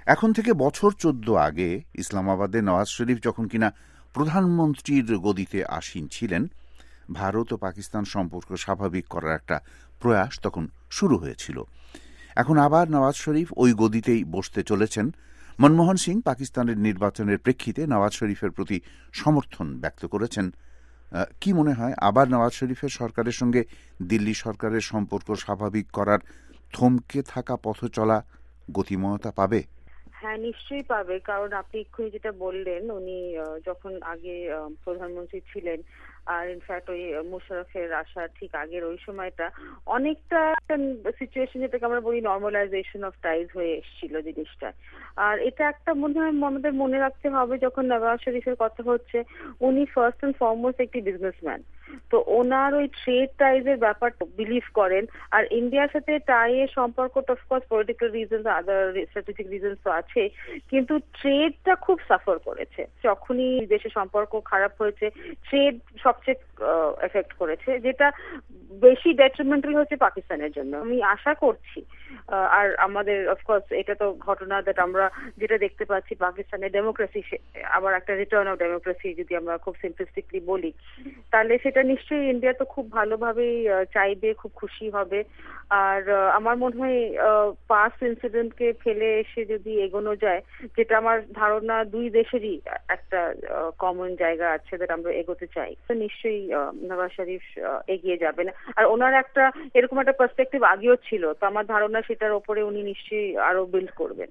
এখন থেকে বছর 14 আগে ইসলামাবাদে নওয়াজ শরীফ যখন কিনা প্রধানমন্ত্রীর গদিতে আসীন ছিলেন, ভারত ও পাকিস্তান সম্পর্ক স্বাভাবিক করার একটা প্রয়াস তখন শুরু হয়েছিল। এখন আবার নওয়াজ শরীফ ওই গদিতেই বসতে চলেছেন। মনমোহন সিং পাকিস্তানের নির্বাচনের প্রেক্ষিতে নওয়াজ শরীফের প্রতি সমর্থন ব্যক্ত করেছেন। কি মনে হয়, আবার নওয়াজ শরীফের সরকারের সঙ্গে দিল্লি সরকারের সম্পর্ক স্বাভাবিক করার থমকে থাকা পথ চলা গতিময়তা পাবে? হ্যাঁ, নিশ্চয়ই পাবে। কারণ আপনি এক্ষুনি যেটা বললেন, উনি যখন আগে প্রধানমন্ত্রী ছিলেন, আর ইনফ্যাক্ট ওই মুশারফের আসার ঠিক আগের ওই সময়টা অনেকটা সিচুয়েশন যেটাকে আমরা বলি নর্মালাইজেশন অফ টাইজ হয়ে এসেছিল জিনিসটা। আর এটা একটা মনে হয় আমাদের মনে রাখতে হবে, যখন নওয়াজ শরীফের কথা হচ্ছে, উনি ফার্স্ট এন্ড ফরমোস্ট একটি বিজনেসম্যান। তো ওনার ওই ট্রেড টাইজের ব্যাপারটা বিলিভ করেন। আর ইন্ডিয়ার সাথে টাইয়ের সম্পর্কটা of course political reasons, other strategic reasons তো আছে, কিন্তু ট্রেডটা খুব সাফার করেছে। যখনই দেশের সম্পর্ক খারাপ হয়েছে, ট্রেড সবচেয়ে এফেক্ট করেছে, যেটা বেশি ডেট্রিমেন্টাল হচ্ছে পাকিস্তানের জন্য। আমি আশা করছি, আর আমাদের অফকোর্স এটা তো ঘটনা দ্যাট আমরা যেটা দেখতে পাচ্ছি, পাকিস্তানের ডেমোক্রেসি আবার একটা রিটার্ন অফ ডেমোক্রেসি যদি আমরা খুব সিম্পলিস্টিকলি বলি, তাহলে সেটা নিশ্চয়ই ইন্ডিয়া তো খুব ভালোভাবেই চাইবে, খুব খুশি হবে। আর আমার মনে হয় পাস্ট ইনসিডেন্টকে ফেলে এসে যদি এগোনো যায়, যেটা আমার ধারণা দুই দেশেরই একটা কমন জায়গা আছে যেটা আমরা এগোতে চাই, তো নিশ্চয়ই নওয়াজ শরীফ এগিয়ে যাবেন। আর ওনার একটা এরকম একটা পার্সপেক্টিভ আগেও ছিল, তো আমার ধারণা সেটার ওপরে উনি নিশ্চয়ই আরো বিল্ড করবেন।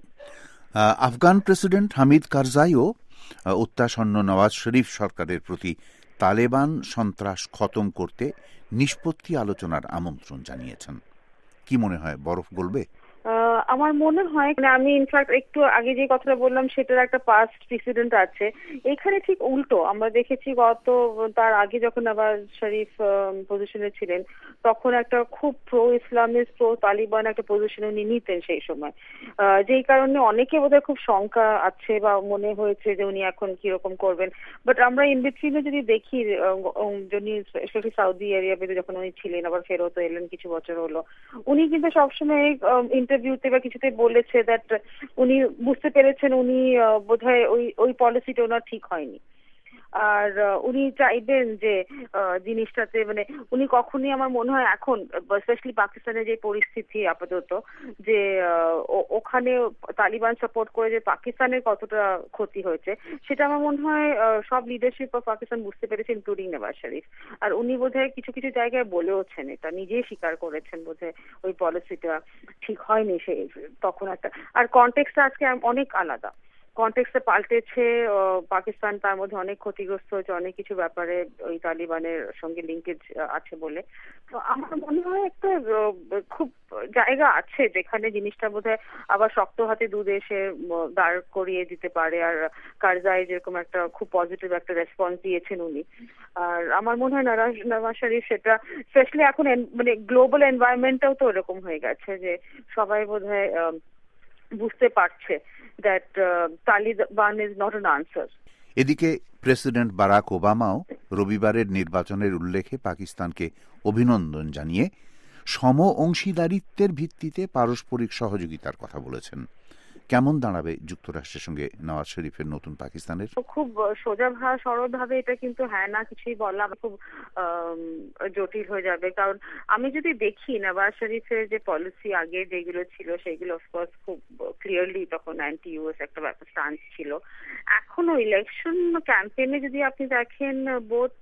আফগান প্রেসিডেন্ট হামিদ কারজাইও অত্যাসন্ন নওয়াজ শরীফ সরকারের প্রতি তালেবান সন্ত্রাস খতম করতে নিষ্পত্তি আলোচনার আমন্ত্রণ জানিয়েছেন। কি মনে হয়, বরফ গলবে? আমার মনে হয়, আমি ইনফ্যাক্ট একটু আগে যে কথাটা বললাম সেটার একটা পাস্ট প্রেসিডেন্ট আছে। এখানে ঠিক উল্টো আমরা দেখেছি, তার আগে যখন নওয়াজ শরীফ পজিশনে ছিলেন, তখন একটা খুব প্রো ইসলামিস্ট, প্রো তালিবান একটা পজিশন উনি নিতেন সেই সময়, যেই কারণে অনেকে বোধহয় খুব শঙ্কা আছে বা মনে হয়েছে যে উনি এখন কিরকম করবেন। বাট আমরা ইন বিটুইনে যদি দেখি, যিনি স্পেশালি সৌদি আরবে যখন উনি ছিলেন, আবার ফেরত এলেন কিছু বছর হলো, উনি কিন্তু সবসময় ইন্টারভিউতে বা কিছুতে বলেছে দ্যাট উনি বুঝতে পেরেছেন উনি বোধহয় ওই পলিসিটা ওনার ঠিক হয়নি। আর উনি চাইবেন যে জিনিসটাতে উনি কখনই, আমার মনে হয় এখন স্পেশালি পাকিস্তানের যে পরিস্থিতি আপাতত, যে ওখানে তালিবান সাপোর্ট করে যে পাকিস্তানের কতটা ক্ষতি হয়েছে, সেটা আমার মনে হয় সব লিডারশিপ অফ পাকিস্তান বুঝতে পেরেছে, ইনক্লুডিং নওয়াজ শরীফ। আর উনি বোধহয় কিছু কিছু জায়গায় বলেওছেন, এটা নিজেই স্বীকার করেছেন বোধহয় ওই পলিসিটা ঠিক হয়নি সেই তখন একটা। আর কনটেক্সটটা আজকে অনেক আলাদা, কনটেক্সটে পাল্টেছে। পাকিস্তান তার মধ্যে অনেক ক্ষতিগ্রস্ত হয়েছে অনেক কিছু ব্যাপারে, ওই তালিবানের সঙ্গে লিঙ্কেজ আছে বলে। তো আমার মনে হয় একটা খুব জায়গা আছে যেখানে জিনিসটা বোধহয় আবার শক্ত হাতে দু দেশে দাঁড় করিয়ে দিতে পারে। আর কারজাই যেরকম একটা খুব পজিটিভ একটা রেসপন্স দিয়েছেন উনি, আর আমার মনে হয় নওয়াজ শরীফ সেটা, স্পেশালি এখন গ্লোবাল এনভায়রনমেন্টটাও তো এরকম হয়ে গেছে যে সবাই বোধহয় বুঝতে পারছে that Taliban is not an answer. এদিকে প্রেসিডেন্ট বারাক ওবামাও রবিবারের নির্বাচনের উল্লেখে পাকিস্তানকে অভিনন্দন জানিয়ে সম অংশীদারিত্বের ভিত্তিতে পারস্পরিক সহযোগিতার কথা বলেছেন। কেমন দাঁড়াবে যুক্তরাষ্ট্রের সঙ্গে নওয়াজ শরীফের নতুন পাকিস্তানের? খুব সোজা সরল ভাবে এটা কিন্তু হ্যাঁ না কিছুই বলা খুব জটিল হয়ে যাবে। কারণ আমি যদি দেখি নওয়াজ শরীফের যে পলিসি আগে যেগুলো ছিল, সেগুলো অফকোর্স খুব ক্লিয়ারলি তখন অ্যান্টি ইউএস একটা ব্যাপার স্টান্স ছিল। এখনো ইলেকশন ক্যাম্পেইনে যদি আপনি দেখেন, বোথ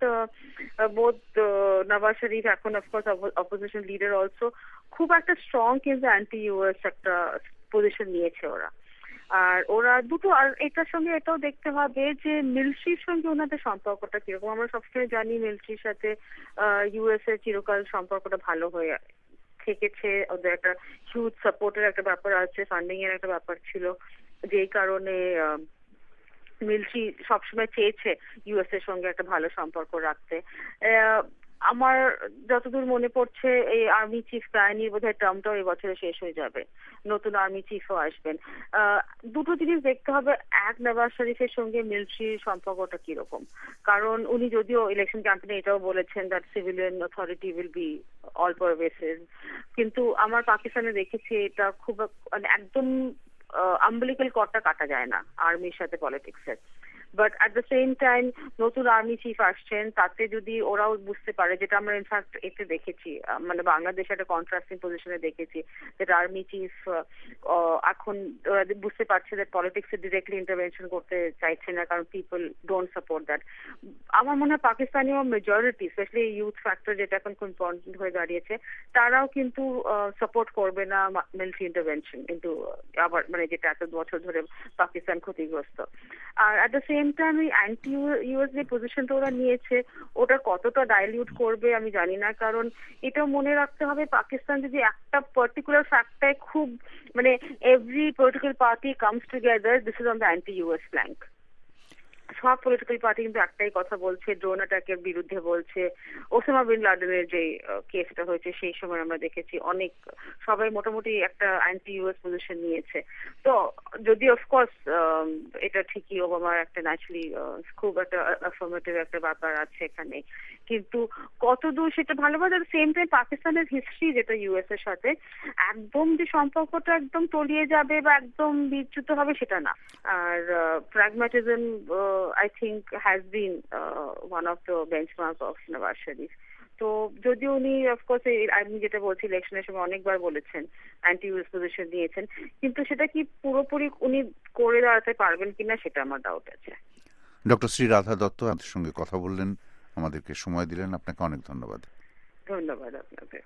নওয়াজ শরীফ, এখন অফকোর্স অপোজিশন লিডার অলসো, খুব একটা স্ট্রং কিন্তু অ্যান্টি ইউএস একটা পজিশন নিয়েছে ওরা। আর ওরা দুটো, আর এটার সঙ্গে এটাও দেখতে হবে যে মিলিটারির সঙ্গে ওনাদের সম্পর্কটা কিরকম। আমরা সবসময় জানি মিলিটারির সাথে ইউএস এর চিরকাল সম্পর্কটা ভালো হয়ে থেকেছে, ওদের একটা হিউজ সাপোর্টের একটা ব্যাপার আছে, ফান্ডিং এর একটা ব্যাপার ছিল, যেই কারণে মিলিটারি সবসময় চেয়েছে ইউএস এর সঙ্গে একটা ভালো সম্পর্ক রাখতে। আমার যতদূর মনে পড়ছে, এই আর্মি চিফ গায়ানির বোধহয় টার্মটাও এই বছরে শেষ হয়ে যাবে, নতুন আর্মি চিফও আসবেন। দুটো জিনিস দেখতে হবে, এক, নওয়াজ শরীফের সঙ্গে মিলিটারির সম্পর্কটা কিরকম। কারণ উনি যদিও ইলেকশন ক্যাম্পেইনে এটাও বলেছেন that civilian authority will be all pervasive, কিন্তু আমার পাকিস্তানে দেখেছি এটা খুব একদম আম্বিলিক্যাল কর্ডটা কাটা যায় না আর্মির সাথে পলিটিক্সের। But at the same time নতুন আর্মি চিফ আসছেন, তাতে যদি ওরাও বুঝতে পারে, যেটা আমরা ইনফ্যাক্ট এতে দেখেছি, মানে বাংলাদেশে একটা কন্ট্রাস্টিং পজিশনে দেখেছি, যেটা আর্মি চিফ এখন ওরা বুঝতে পারছে যে পলিটিক্সে ডিরেক্টলি ইন্টারভেনশন করতে চাইছে না, কারণ পিপল ডোন্ট সাপোর্ট দ্যাট। আমার মনে হয় পাকিস্তানীয় মেজরিটি, স্পেশালি ইউথ ফ্যাক্টর যেটা এখন খুব ইম্পর্টেন্ট হয়ে দাঁড়িয়েছে, তারাও কিন্তু সাপোর্ট করবে না মিলিটারি ইন্টারভেনশন, কিন্তু আবার মানে যেটা এত বছর ধরে পাকিস্তান ক্ষতিগ্রস্ত। আর অ্যাট দ্য সেম টাইম এই অ্যান্টি ইউএস যে পজিশনটা ওরা নিয়েছে, ওটা কতটা ডাইলিউট করবে আমি জানি না, কারণ এটা মনে রাখতে হবে পাকিস্তান যদি একটা পার্টিকুলার ফ্যাক্টটায় খুব মানে every political party comes together, this is on the anti US flank. সব পলিটিক্যাল পার্টি কিন্তু একটাই কথা বলছে, ড্রোন অ্যাটাকের বিরুদ্ধে বলছে। ওসামা বিন লাদেনের যে কেসটা হয়েছে সেই সময় আমরা দেখেছি অনেক সবাই মোটামুটি একটা অ্যান্টি ইউএস পজিশন নিয়েছে। তো যদি অফকোর্স এটা ঠিকই ওবামার একটা ন্যাচারালি খুব একটা অ্যাফার্মেটিভ একটা ব্যাপার আছে এখানে, কিন্তু কতদূর সেটা ভালোবাসে। সেম টাইম পাকিস্তানের হিস্ট্রি যেটা ইউএস এর সাথে একদম যে সম্পর্কটা একদম তলিয়ে যাবে বা একদম বিচ্যুত হবে সেটা না। আর pragmatism I think has been one of the benchmark of Nawaz Sharif. তো যদি উনি অফকোর্স আমি যেটা বলছি ইলেকশনের সময় অনেকবার বলেছেন অ্যান্টি ইউএস পজিশন নিয়েছেন, কিন্তু সেটা কি পুরোপুরি উনি করে দাঁড়াতে পারবেন কিনা সেটা আমার ডাউট আছে। ডক্টর শ্রী রাধা দত্ত আমাদের সঙ্গে কথা বললেন, আমাদেরকে সময় দিলেন, আপনাকে অনেক ধন্যবাদ। ধন্যবাদ আপনাকে।